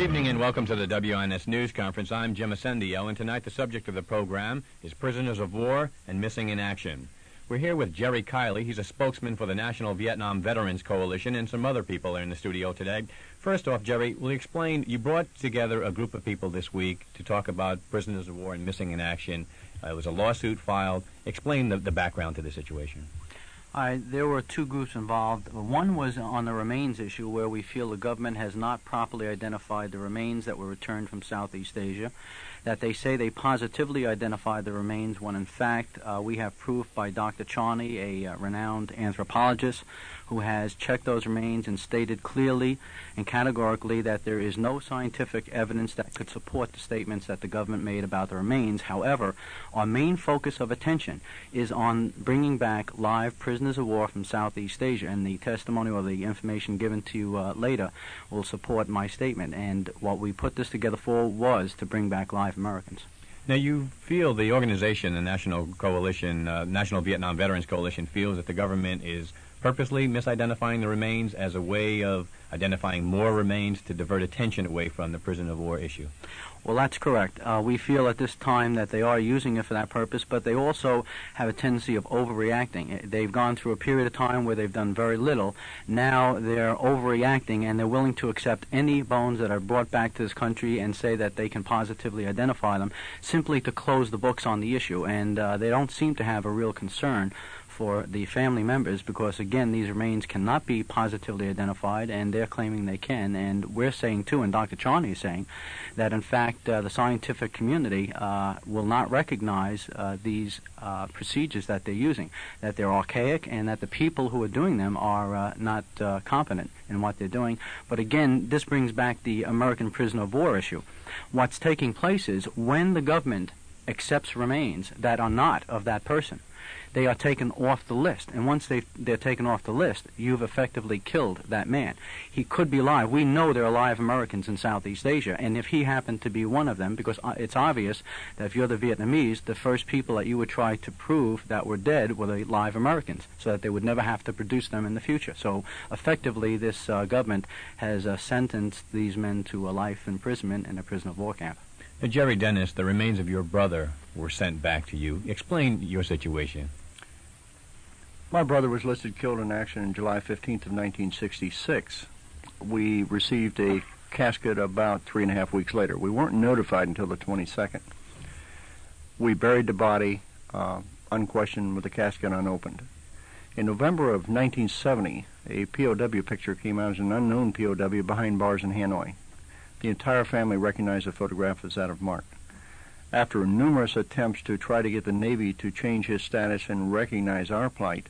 evening and welcome to the WNS News Conference. I'm Jim Ascendio, and tonight the subject of the program is prisoners of war and missing in action. We're here with Jerry Kiley. He's a spokesman for the National Vietnam Veterans Coalition, and some other people are in the studio today. First off, Jerry, will you explain, you brought together a group of people this week to talk about prisoners of war and missing in action. It was a lawsuit filed. Explain the background to the situation. There were two groups involved. One was on the remains issue, where we feel the government has not properly identified the remains that were returned from Southeast Asia, that they say they positively identified the remains when in fact we have proof by Dr. Charney, a renowned anthropologist, who has checked those remains and stated clearly and categorically that there is no scientific evidence that could support the statements that the government made about the remains. However, our main focus of attention is on bringing back live prisoners of war from Southeast Asia, and the testimony or the information given to you later will support my statement. And what we put this together for was to bring back live Americans. Now, you feel the organization, the National Coalition, National Vietnam Veterans Coalition, feels that the government is purposely misidentifying the remains as a way of identifying more remains to divert attention away from the prisoner of war issue. Well, that's correct. We feel at this time that they are using it for that purpose, but they also have a tendency of overreacting. They've gone through a period of time where they've done very little. Now they're overreacting, and they're willing to accept any bones that are brought back to this country and say that they can positively identify them, simply to close the books on the issue. And they don't seem to have a real concern for the family members, because again, these remains cannot be positively identified, and they're claiming they can. And we're saying too, and Dr. Charney is saying, that in fact the scientific community will not recognize these procedures that they're using, that they're archaic, and that the people who are doing them are not competent in what they're doing. But again, this brings back the American prisoner of war issue. What's taking place is when the government accepts remains that are not of that person, they are taken off the list. And once they're taken off the list, you've effectively killed that man. He could be live. We know there are live Americans in Southeast Asia, and if he happened to be one of them, because it's obvious that if you're the Vietnamese, the first people that you would try to prove that were dead were the live Americans, so that they would never have to produce them in the future. So effectively, this government has sentenced these men to a life imprisonment in a prisoner of war camp. Jerry Dennis, the remains of your brother were sent back to you. Explain your situation. My brother was listed killed in action on July 15th of 1966. We received a casket about 3.5 weeks later. We weren't notified until the 22nd. We buried the body unquestioned with the casket unopened. In November of 1970, a POW picture came out as an unknown POW behind bars in Hanoi. The entire family recognized the photograph as that of Mark. After numerous attempts to try to get the Navy to change his status and recognize our plight,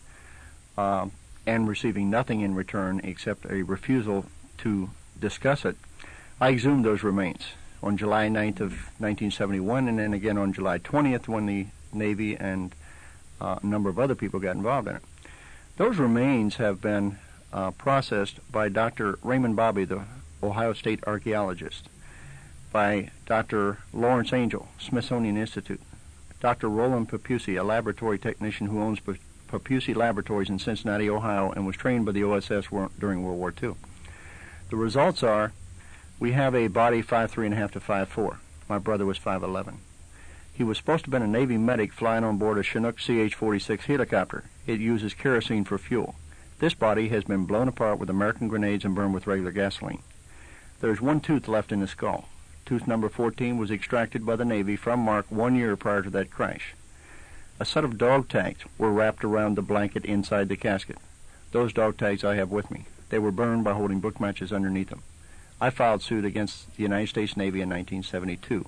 and receiving nothing in return except a refusal to discuss it, I exhumed those remains on July 9th of 1971, and then again on July 20th when the Navy and a number of other people got involved in it. Those remains have been processed by Dr. Raymond Bobby, the Ohio State archaeologist, by Dr. Lawrence Angel, Smithsonian Institute, Dr. Roland Papusi, a laboratory technician who owns Papusi Laboratories in Cincinnati, Ohio, and was trained by the OSS during World War II. The results are, we have a body 5'3.5" to 5'4". My brother was 5'11". He was supposed to have been a Navy medic flying on board a Chinook CH-46 helicopter. It uses kerosene for fuel. This body has been blown apart with American grenades and burned with regular gasoline. There's one tooth left in the skull. Tooth number 14 was extracted by the Navy from Mark 1 year prior to that crash. A set of dog tags were wrapped around the blanket inside the casket. Those dog tags I have with me. They were burned by holding book matches underneath them. I filed suit against the United States Navy in 1972.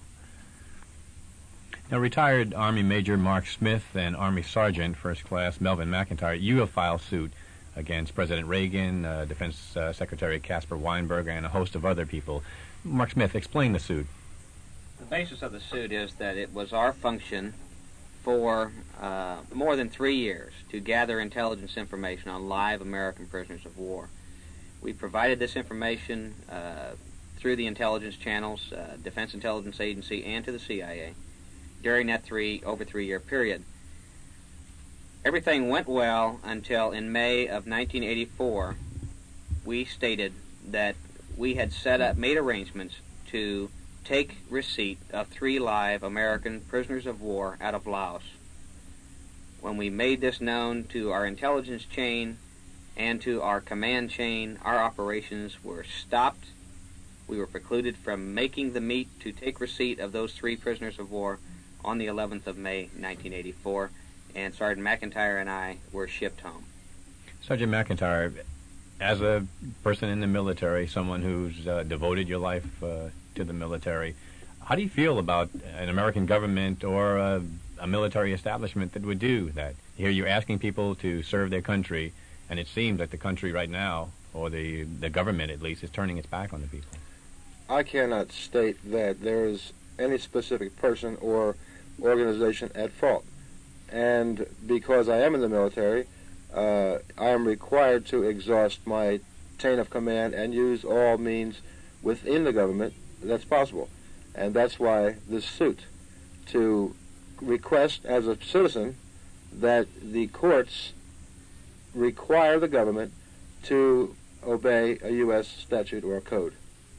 Now, retired Army Major Mark Smith and Army Sergeant First Class Melvin McIntyre, you have filed suit against President Reagan, Defense Secretary Caspar Weinberger, and a host of other people. Mark Smith, explain the suit. The basis of the suit is that it was our function for more than 3 years to gather intelligence information on live American prisoners of war. We provided this information through the intelligence channels, Defense Intelligence Agency, and to the CIA during that over 3 year period. Everything went well until in May of 1984 we stated that we had made arrangements to take receipt of 3 live American prisoners of war out of Laos. When we made this known to our intelligence chain and to our command chain, our operations were stopped. We were precluded from making the meet to take receipt of those 3 prisoners of war on the 11th of May, 1984, and Sergeant McIntyre and I were shipped home. Sergeant McIntyre, as a person in the military, someone who's devoted your life to the military, how do you feel about an American government or a military establishment that would do that? Here you're asking people to serve their country, and it seems that the country right now, or the government at least, is turning its back on the people. I cannot state that there is any specific person or organization at fault. And because I am in the military, I am required to exhaust my chain of command and use all means within the government that's possible. And that's why this suit, to request as a citizen that the courts require the government to obey a U.S. statute or a code.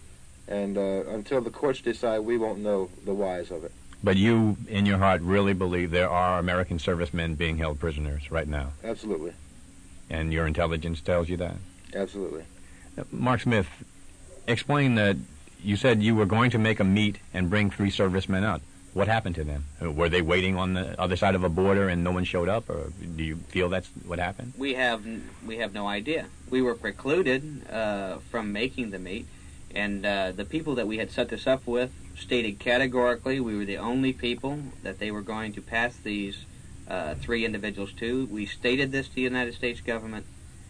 And until the courts decide, we won't know the whys of it. But you, in your heart, really believe there are American servicemen being held prisoners right now? Absolutely. And your intelligence tells you that? Absolutely. Mark Smith, explain that you said you were going to make a meet and bring 3 servicemen out. What happened to them? Were they waiting on the other side of a border and no one showed up, or do you feel that's what happened? We have no idea. We were precluded from making the meet, and the people that we had set this up with stated categorically we were the only people that they were going to pass these 3 individuals to. We stated this to the United States government,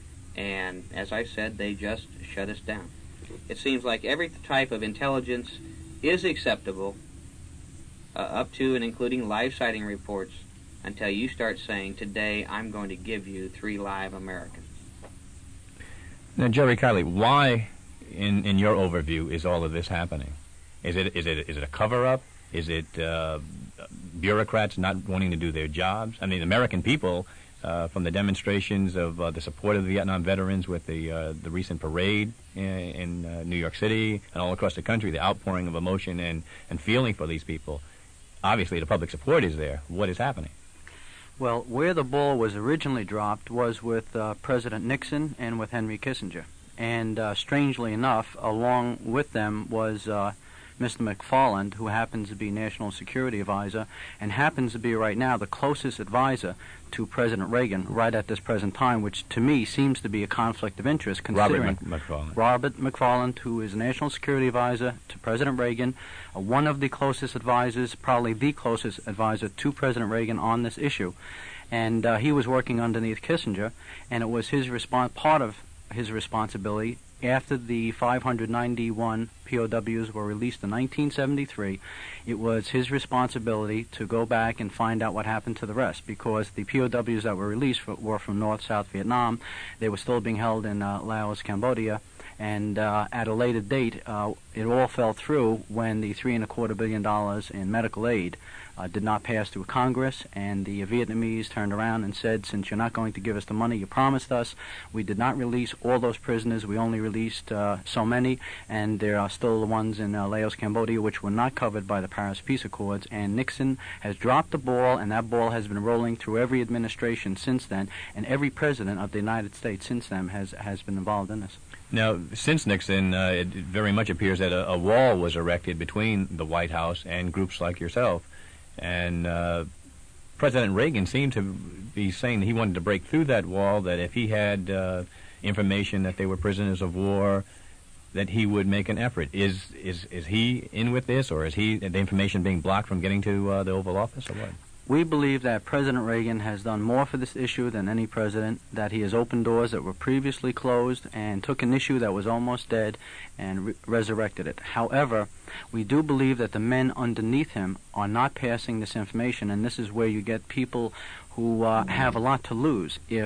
and as I said, they just shut us down. It seems like every type of intelligence is acceptable up to and including live sighting reports until you start saying, today I'm going to give you 3 live Americans. Now, Jerry Kiley, why, in your overview, is all of this happening? Is it a cover-up? Is it bureaucrats not wanting to do their jobs? I mean, American people, from the demonstrations of the support of the Vietnam veterans with the recent parade in New York City and all across the country, the outpouring of emotion and feeling for these people, obviously the public support is there. What is happening? Well, where the ball was originally dropped was with President Nixon and with Henry Kissinger. And strangely enough, along with them was Mr. McFarland, who happens to be National Security Advisor and happens to be right now the closest advisor to President Reagan right at this present time, which to me seems to be a conflict of interest considering Robert McFarland, who is National Security Advisor to President Reagan, one of the closest advisors, probably the closest advisor to President Reagan on this issue. And he was working underneath Kissinger, and it was his part of his responsibility after the 591 POWs were released in 1973. It was his responsibility to go back and find out what happened to the rest, because the POWs that were released were from North-South Vietnam. They were still being held in Laos, Cambodia, and at a later date, it all fell through when the $3.25 billion in medical aid did not pass through Congress, and the Vietnamese turned around and said, since you're not going to give us the money you promised us, we did not release all those prisoners. We only released so many, and there are still the ones in Laos, Cambodia, which were not covered by the Paris Peace Accords. And Nixon has dropped the ball, and that ball has been rolling through every administration since then, and every president of the United States since then has been involved in this. Now, since Nixon, it very much appears that a wall was erected between the White House and groups like yourself. And President Reagan seemed to be saying that he wanted to break through that wall, that if he had information that they were prisoners of war, that he would make an effort. Is he in with this, or is the information being blocked from getting to the Oval Office, or what? We believe that President Reagan has done more for this issue than any president, that he has opened doors that were previously closed and took an issue that was almost dead and resurrected it. However, we do believe that the men underneath him are not passing this information, and this is where you get people who have a lot to lose. If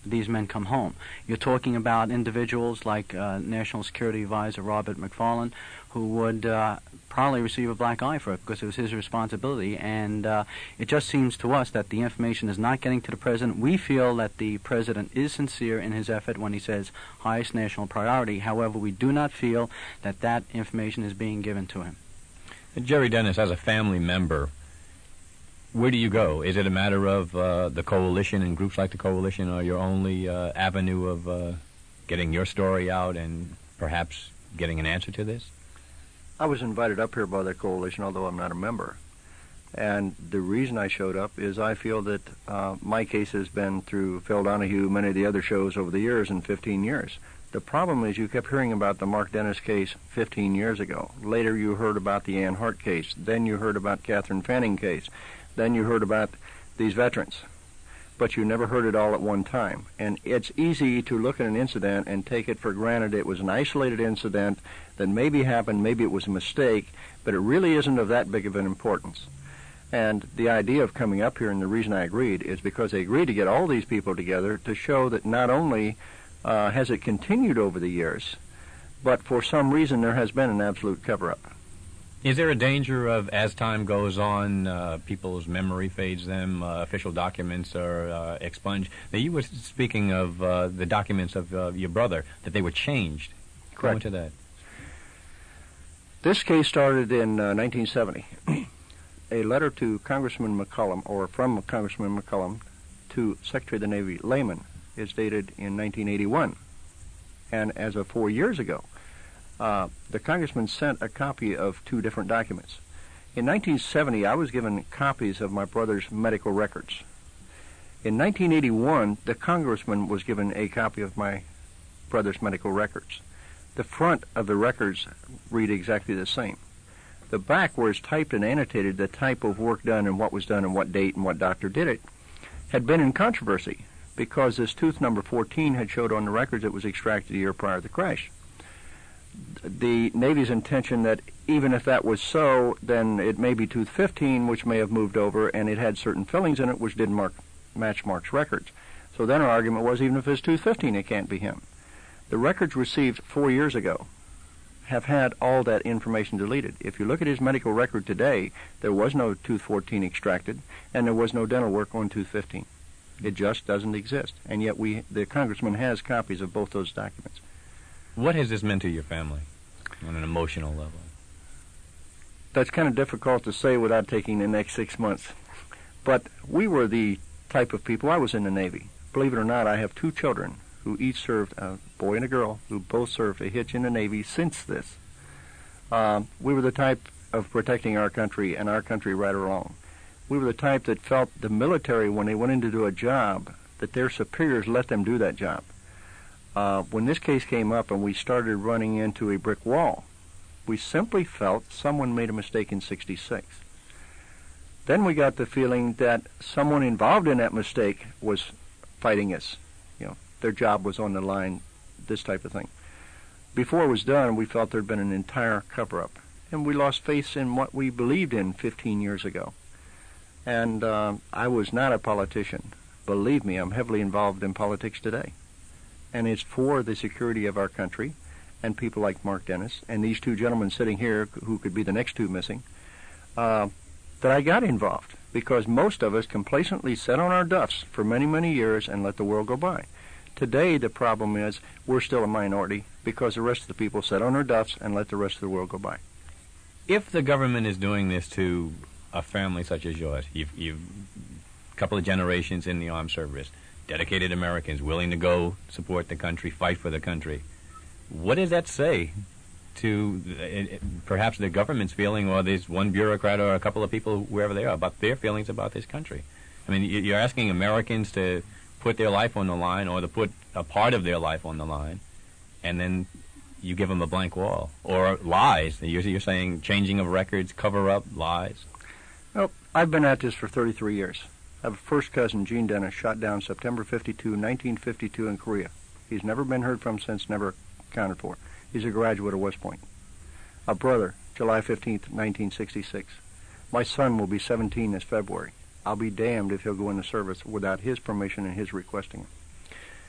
these men come home. You're talking about individuals like National Security Advisor Robert McFarlane, who would probably receive a black eye for it because it was his responsibility. And it just seems to us that the information is not getting to the President. We feel that the President is sincere in his effort when he says highest national priority. However, we do not feel that that information is being given to him. Jerry Dennis, as a family member, where do you go? Is it a matter of the coalition and groups like the coalition are your only avenue of getting your story out and perhaps getting an answer to this? I was invited up here by the coalition, although I'm not a member. And the reason I showed up is I feel that my case has been through Phil Donahue, many of the other shows over the years, in 15 years. The problem is you kept hearing about the Mark Dennis case 15 years ago. Later you heard about the Ann Hart case. Then you heard about Catherine Fanning case. Then you heard about these veterans. But you never heard it all at one time. And it's easy to look at an incident and take it for granted it was an isolated incident that maybe happened, maybe it was a mistake, but it really isn't of that big of an importance. And the idea of coming up here, and the reason I agreed, is because they agreed to get all these people together to show that not only has it continued over the years, but for some reason there has been an absolute cover-up. Is there a danger of, as time goes on, people's memory fades them, official documents are expunged? Now, you were speaking of the documents of your brother, that they were changed. Correct. Go into that. This case started in 1970. A letter to Congressman McCollum, or from Congressman McCollum to Secretary of the Navy Lehman, is dated in 1981. And as of 4 years ago, the congressman sent a copy of two different documents. In 1970, I was given copies of my brother's medical records. In 1981, the congressman was given a copy of my brother's medical records. The front of the records read exactly the same. The back, where it's typed and annotated the type of work done and what was done and what date and what doctor did it, had been in controversy because this tooth number 14 had showed on the records it was extracted a year prior to the crash. The Navy's intention that even if that was so, then it may be tooth 15, which may have moved over, and it had certain fillings in it which didn't match Mark's records. So then our argument was, even if it's tooth 15, it can't be him. The records received 4 years ago have had all that information deleted. If you look at his medical record today, there was no tooth 14 extracted, and there was no dental work on tooth 15. It just doesn't exist. And yet the congressman has copies of both those documents. What has this meant to your family on an emotional level? That's kind of difficult to say without taking the next 6 months. But we were the type of people. I was in the Navy. Believe it or not, I have two children who each served, a boy and a girl, who both served a hitch in the Navy since this. We were the type of protecting our country and our country right along. We were the type that felt the military, when they went in to do a job, that their superiors let them do that job. When this case came up and we started running into a brick wall, we simply felt someone made a mistake in 66. Then we got the feeling that someone involved in that mistake was fighting us. Their job was on the line, this type of thing. Before it was done, we felt there had been an entire cover-up, and we lost faith in what we believed in 15 years ago. And I was not a politician. Believe me, I'm heavily involved in politics today. And it's for the security of our country and people like Mark Dennis and these two gentlemen sitting here who could be the next two missing, that I got involved, because most of us complacently sat on our duffs for many, many years and let the world go by. Today, the problem is we're still a minority because the rest of the people sat on their duffs and let the rest of the world go by. If the government is doing this to a family such as yours, you've a couple of generations in the armed service, dedicated Americans willing to go support the country, fight for the country, what does that say to perhaps the government's feeling, or there's one bureaucrat or a couple of people, wherever they are, about their feelings about this country? I mean, you're asking Americans to put their life on the line, or to put a part of their life on the line, and then you give them a blank wall. Or lies. You're saying changing of records, cover-up, lies. Well, I've been at this for 33 years. I have a first cousin, Gene Dennis, shot down September 1952 in Korea. He's never been heard from since, never accounted for. He's a graduate of West Point. A brother, July 15th, 1966. My son will be 17 this February. I'll be damned if he'll go into service without his permission and his requesting it.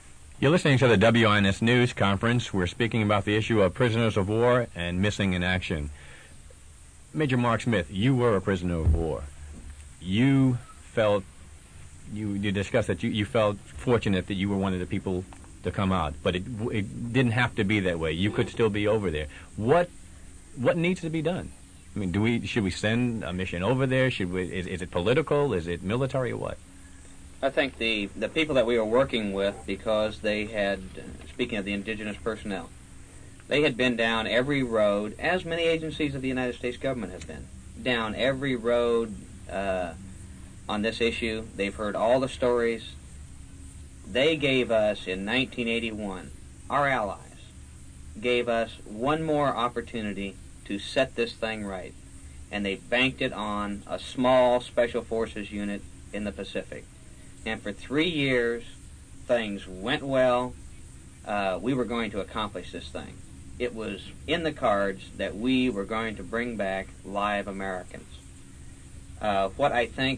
You're listening to the WINS News Conference. We're speaking about the issue of prisoners of war and missing in action. Major Mark Smith, you were a prisoner of war. You discussed that you felt fortunate that you were one of the people to come out, but it didn't have to be that way. You could still be over there. What needs to be done? I mean, should we send a mission over there? Is it political? Is it military or what? I think the people that we were working with, because they had, speaking of the indigenous personnel, they had been down every road, as many agencies of the United States government have been, down every road on this issue. They've heard all the stories. They gave us, in 1981, our allies, gave us one more opportunity to set this thing right, and they banked it on a small Special Forces unit in the Pacific. And for 3 years, things went well. We were going to accomplish this thing. It was in the cards that we were going to bring back live Americans. What I think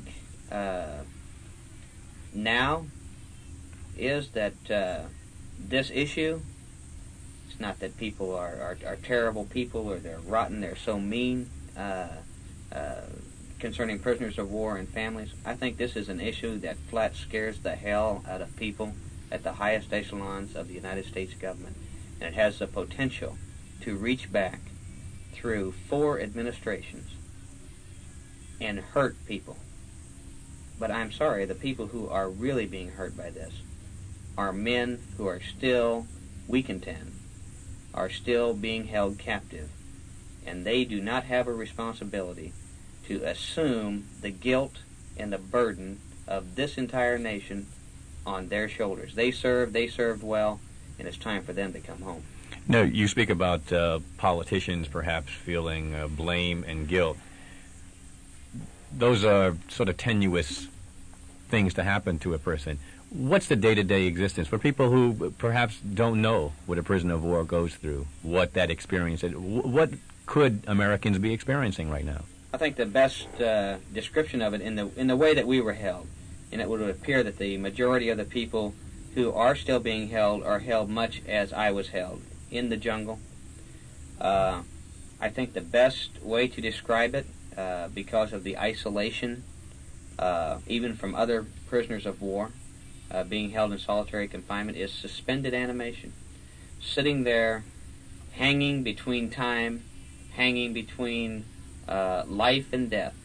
now is that this issue, it's not that people are terrible people or they're rotten, they're so mean, concerning prisoners of war and families. I think this is an issue that flat scares the hell out of people at the highest echelons of the United States government. And it has the potential to reach back through 4 administrations and hurt people. But I'm sorry, the people who are really being hurt by this are men who are still, we contend, are still being held captive. And they do not have a responsibility to assume the guilt and the burden of this entire nation on their shoulders. They served well, and it's time for them to come home. No, you speak about politicians perhaps feeling blame and guilt. Those are sort of tenuous things to happen to a person. What's the day-to-day existence for people who perhaps don't know what a prisoner of war goes through, what that experience is? What could Americans be experiencing right now? I think the best description of it in the way that we were held, and it would appear that the majority of the people who are still being held are held much as I was held, in the jungle. I think the best way to describe it, because of the isolation, even from other prisoners of war, being held in solitary confinement, is suspended animation. Sitting there, hanging between time, hanging between life and death,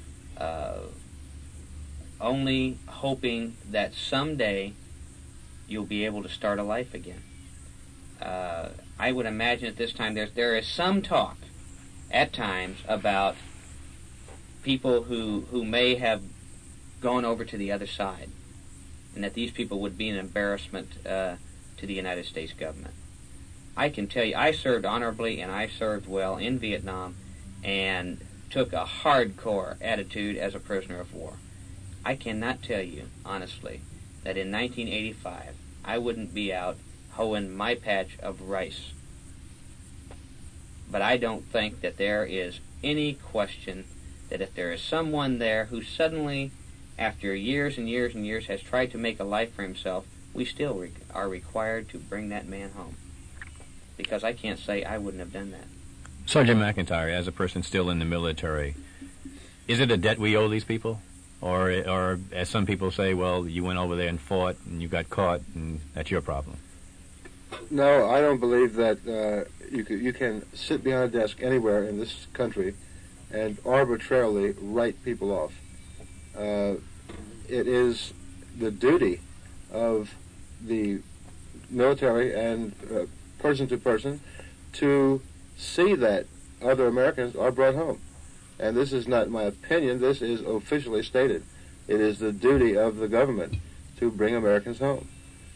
only hoping that someday you'll be able to start a life again. I would imagine at this time there is some talk at times about people who may have gone over to the other side, and that these people would be an embarrassment to the United States government. I can tell you, I served honorably and I served well in Vietnam, and took a hardcore attitude as a prisoner of war. I cannot tell you, honestly, that in 1985, I wouldn't be out hoeing my patch of rice. But I don't think that there is any question that if there is someone there who suddenly, after years and years and years, has tried to make a life for himself, we still are required to bring that man home. Because I can't say I wouldn't have done that. Sergeant McIntyre, as a person still in the military, is it a debt we owe these people? Or as some people say, well, you went over there and fought and you got caught and that's your problem? No, I don't believe that you can sit behind a desk anywhere in this country and arbitrarily write people off. It is the duty of the military and person to person to see that other Americans are brought home. And this is not my opinion, this is officially stated. It is the duty of the government to bring Americans home.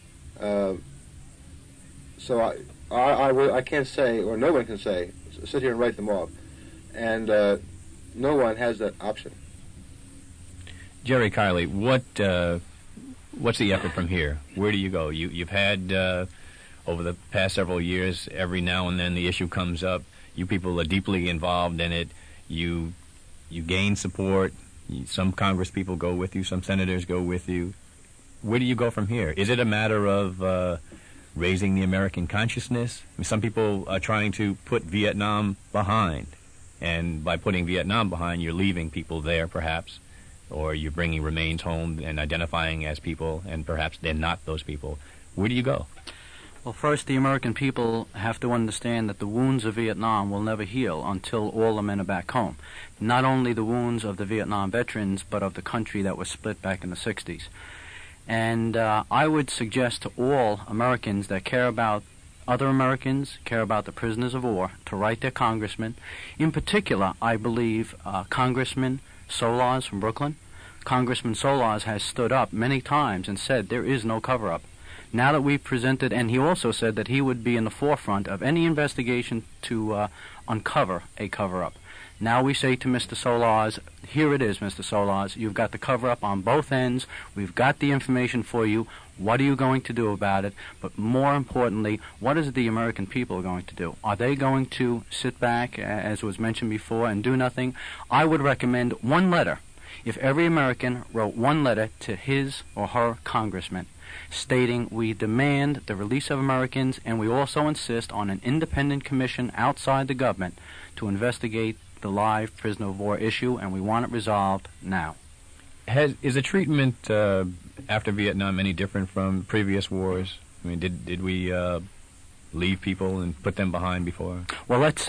So I can't say, or no one can say, sit here and write them off. And no one has that option. Jerry Kiley, what's the effort from here? Where do you go? You've had, over the past several years, every now and then the issue comes up. You people are deeply involved in it. You gain support. Some Congress people go with you. Some senators go with you. where do you go from here? Is it a matter of raising the American consciousness? I mean, some people are trying to put Vietnam behind, and by putting Vietnam behind, you're leaving people there, perhaps, or you're bringing remains home and identifying as people, and perhaps they're not those people. Where do you go? Well, first, the American people have to understand that the wounds of Vietnam will never heal until all the men are back home. Not only the wounds of the Vietnam veterans, but of the country that was split back in the 60s. And I would suggest to all Americans that care about other Americans, care about the prisoners of war, to write their congressman. In particular, I believe Congressman Solaz from Brooklyn. Congressman Solaz has stood up many times and said there is no cover-up. Now that we've presented, and he also said that he would be in the forefront of any investigation to uncover a cover-up. Now we say to Mr. Solaz, here it is, Mr. Solaz. You've got the cover-up on both ends. We've got the information for you. What are you going to do about it? But more importantly, what is the American people going to do? Are they going to sit back, as was mentioned before, and do nothing? I would recommend one letter. If every American wrote one letter to his or her congressman stating we demand the release of Americans and we also insist on an independent commission outside the government to investigate the live prisoner of war issue, and we want it resolved now. Is the treatment after Vietnam any different from previous wars? I mean, did we leave people and put them behind before? Well, that's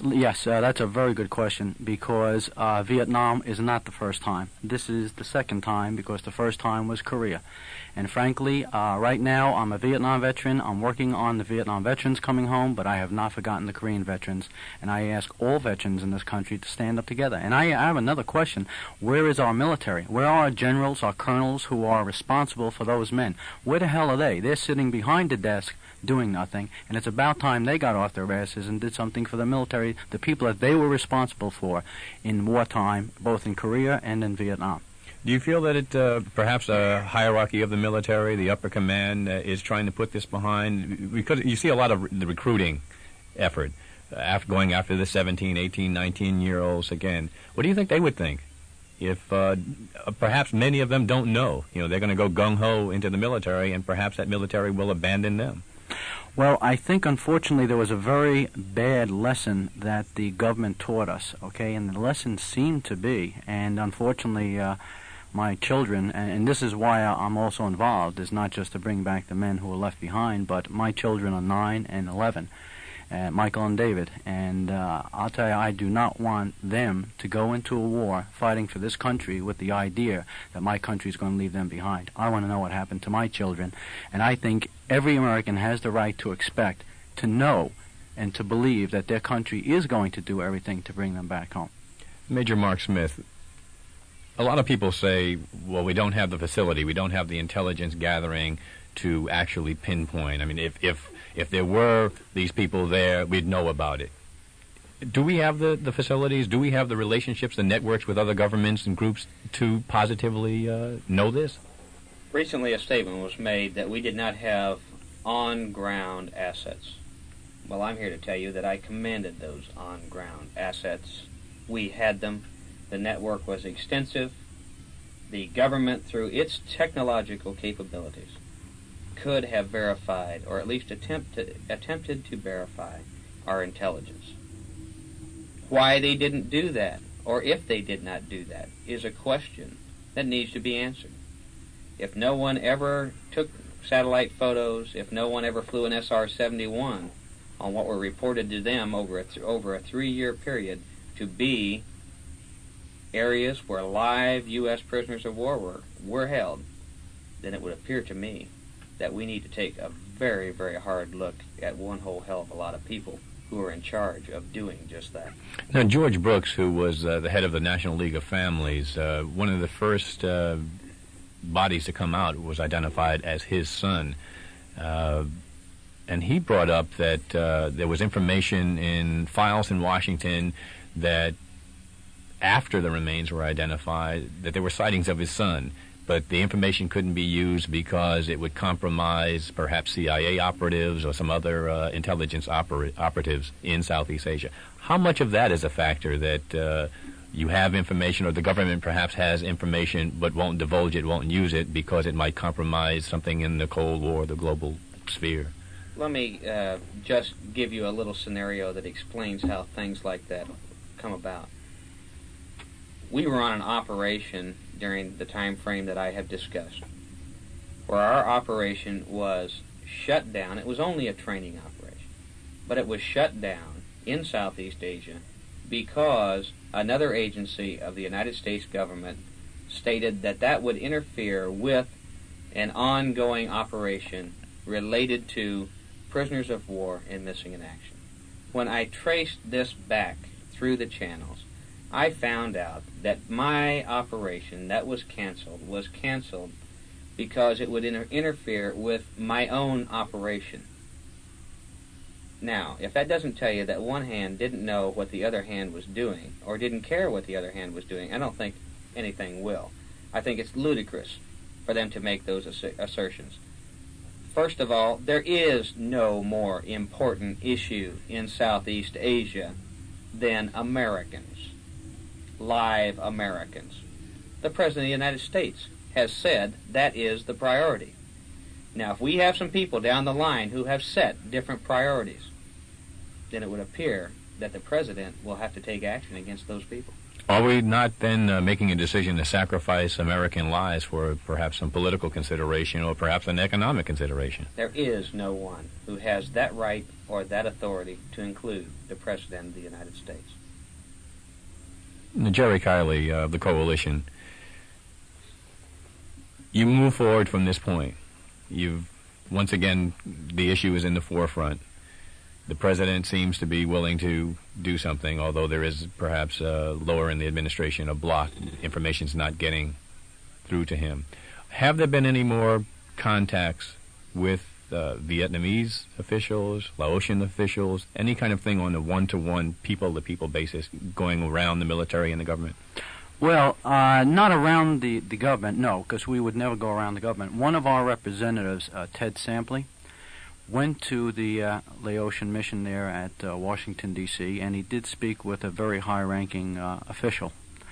a very good question, because Vietnam is not the first time. This is the second time, because the first time was Korea. And frankly, right now I'm a Vietnam veteran. I'm working on the Vietnam veterans coming home, but I have not forgotten the Korean veterans. And I ask all veterans in this country to stand up together. And I have another question. Where is our military? Where are our generals, our colonels who are responsible for those men? Where the hell are they? They're sitting behind the desk doing nothing, and it's about time they got off their asses and did something for the military, the people that they were responsible for in wartime, both in Korea and in Vietnam. Do you feel that it, perhaps a hierarchy of the military, the upper command, is trying to put this behind? Because you see a lot of the recruiting effort, going after the 17, 18, 19-year-olds again. What do you think they would think if perhaps many of them don't know? You know, they're going to go gung-ho into the military, and perhaps that military will abandon them. Well, I think, unfortunately, there was a very bad lesson that the government taught us, okay? And the lesson seemed to be, and unfortunately, my children, and this is why I'm also involved, is not just to bring back the men who were left behind, but my children are 9 and 11, Michael and David. And I'll tell you, I do not want them to go into a war fighting for this country with the idea that my country is going to leave them behind. I want to know what happened to my children. And I think every American has the right to expect, to know, and to believe that their country is going to do everything to bring them back home. Major Mark Smith, a lot of people say, well, we don't have the facility, we don't have the intelligence gathering to actually pinpoint. I mean, if there were these people there, we'd know about it. Do we have the facilities? Do we have the relationships, the networks with other governments and groups to positively know this? Recently, a statement was made that we did not have on-ground assets. Well, I'm here to tell you that I commanded those on-ground assets. We had them. The network was extensive. The government, through its technological capabilities, could have verified, or at least attempted to verify, our intelligence. Why they didn't do that, or if they did not do that, is a question that needs to be answered. If no one ever took satellite photos, if no one ever flew an SR-71 on what were reported to them over a 3-year period to be areas where live U.S. prisoners of war were held, then it would appear to me that we need to take a very, very hard look at one whole hell of a lot of people who are in charge of doing just that. Now, George Brooks, who was the head of the National League of Families, one of the first bodies to come out was identified as his son. And he brought up that there was information in files in Washington that after the remains were identified, that there were sightings of his son, but the information couldn't be used because it would compromise perhaps CIA operatives or some other intelligence operatives in Southeast Asia. How much of that is a factor that you have information, or the government perhaps has information but won't divulge it, won't use it because it might compromise something in the Cold War, the global sphere? Let me just give you a little scenario that explains how things like that come about. We were on an operation during the time frame that I have discussed, where our operation was shut down. It was only a training operation, but it was shut down in Southeast Asia because another agency of the United States government stated that that would interfere with an ongoing operation related to prisoners of war and missing in action. When I traced this back through the channels, I found out that my operation that was canceled because it would interfere with my own operation. Now, if that doesn't tell you that one hand didn't know what the other hand was doing, or didn't care what the other hand was doing, I don't think anything will. I think it's ludicrous for them to make those assertions. First of all, there is no more important issue in Southeast Asia than Americans, live Americans. The President of the United States has said that is the priority. Now, if we have some people down the line who have set different priorities, then it would appear that the President will have to take action against those people. Are we not then making a decision to sacrifice American lives for perhaps some political consideration or perhaps an economic consideration? There is no one who has that right or that authority to include the President of the United States. Jerry Kiley of the Coalition, you move forward from this point. Once again, the issue is in the forefront. The President seems to be willing to do something, although there is perhaps lower in the administration a block. Information's not getting through to him. Have there been any more contacts with Vietnamese officials, Laotian officials, any kind of thing on a one-to-one, people-to-people basis going around the military and the government? Well, not around the government, no, because we would never go around the government. One of our representatives, Ted Sampley, went to the Laotian mission there at Washington, D.C., and he did speak with a very high-ranking official.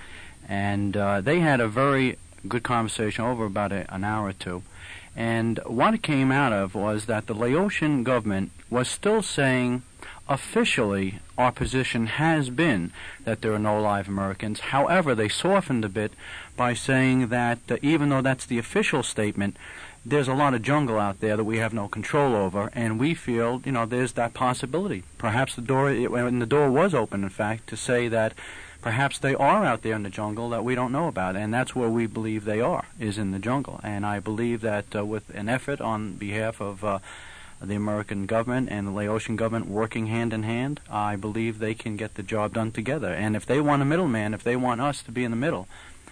And they had a very good conversation over about an hour or two. And what it came out of was that the Laotian government was still saying, officially, our position has been that there are no live Americans. However, they softened a bit by saying that even though that's the official statement, there's a lot of jungle out there that we have no control over, and we feel, there's that possibility. Perhaps the door was open, in fact, to say that perhaps they are out there in the jungle that we don't know about, and that's where we believe they are, is in the jungle. And I believe that with an effort on behalf of the American government and the Laotian government working hand in hand, I believe they can get the job done together. And if they want a middleman, if they want us to be in the middle,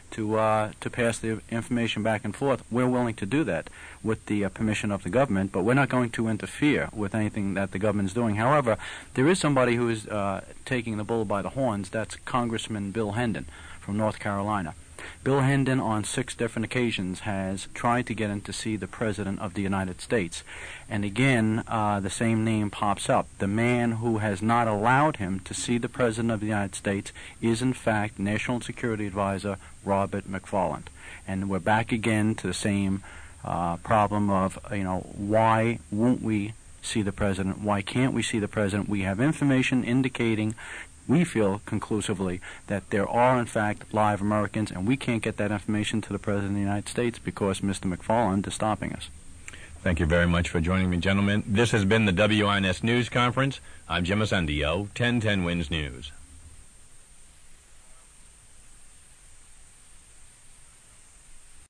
to pass the information back and forth, we're willing to do that with the permission of the government, but we're not going to interfere with anything that the government's doing. However, there is somebody who is taking the bull by the horns. That's Congressman Bill Hendon from North Carolina. Bill Hendon, on 6 different occasions, has tried to get in to see the President of the United States. And again, the same name pops up. The man who has not allowed him to see the President of the United States is, in fact, National Security Advisor Robert McFarland. And we're back again to the same problem of, why won't we see the President? Why can't we see the President? We have information indicating, we feel conclusively, that there are, in fact, live Americans, and we can't get that information to the President of the United States because Mr. McFarland is stopping us. Thank you very much for joining me, gentlemen. This has been the WINS News Conference. I'm Jim Asendio, 1010 Wins News.